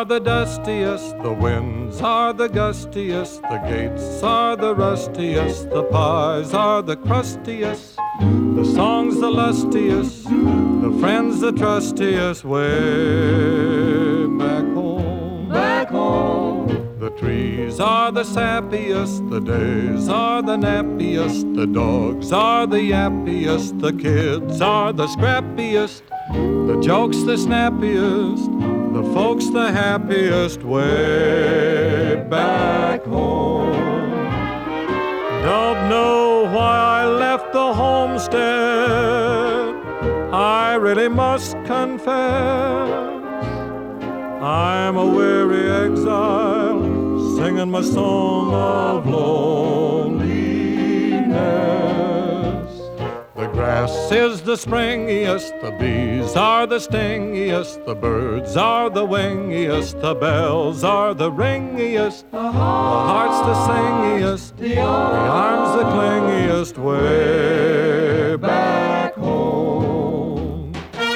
the dustiest, the winds are the gustiest, the gates are the rustiest, the pies are the crustiest, the songs the lustiest, the friends the trustiest, way back home. Back home. The trees are the sappiest, the days are the nappiest, the dogs are the yappiest, the kids are the scrappiest, the jokes the snappiest, the folks the happiest, way back home. Don't know why I left the homestead, I really must confess. I'm a weary exile, singing my song of loneliness. The grass is the springiest, the bees are the stingiest, the birds are the wingiest, the bells are the ringiest, the heart's the singiest, the arms the clingiest, way back home.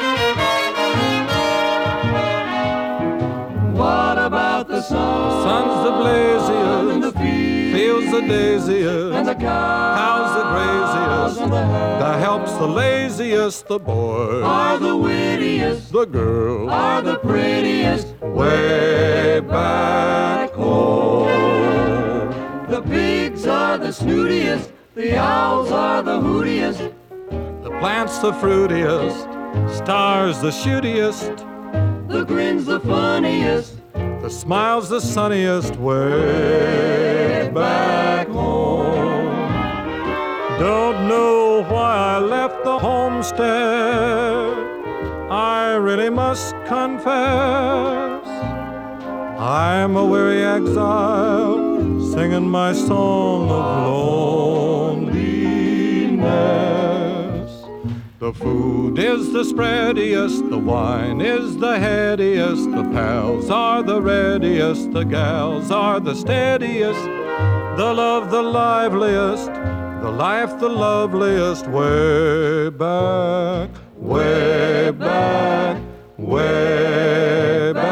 What about the sun? The sun's the blaziest, and the fields the daisiest, and the cows the graziest, and the hares the help's the laziest, the boys are the wittiest, the girls are the prettiest, way back home. The pigs are the snootiest, the owls are the hootiest, The plants the fruitiest, stars the shootiest, the grin's the funniest, the smile's the sunniest, way back home. Don't know why I left the homestead, I really must confess. I'm a weary exile, singing my song of loneliness. The food is the spreadiest, the wine is the headiest, the pals are the readiest, the gals are the steadiest, the love the liveliest, the life the loveliest, way back, way back, way back.